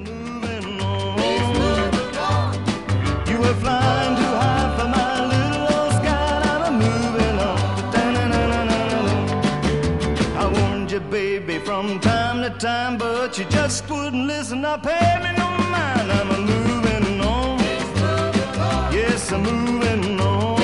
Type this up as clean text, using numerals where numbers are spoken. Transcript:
I'm moving on. You were flying too high for my little old sky. I'm moving on. I warned you, baby, from time to time, but you just wouldn't listen. I paid me no mind. I'm moving on. Yes, I'm moving on.